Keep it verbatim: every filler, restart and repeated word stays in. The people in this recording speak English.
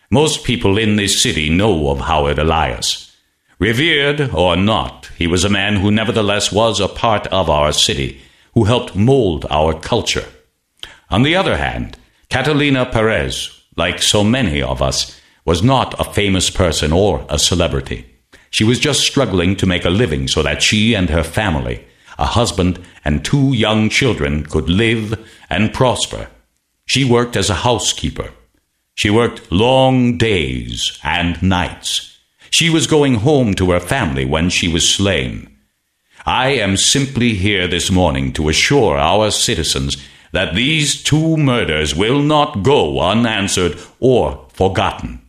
Most people in this city know of Howard Elias. Revered or not, he was a man who nevertheless was a part of our city, who helped mold our culture. On the other hand, Catalina Perez, like so many of us, was not a famous person or a celebrity. She was just struggling to make a living so that she and her family, a husband and two young children, could live and prosper. She worked as a housekeeper. She worked long days and nights. She was going home to her family when she was slain. I am simply here this morning to assure our citizens that these two murders will not go unanswered or forgotten.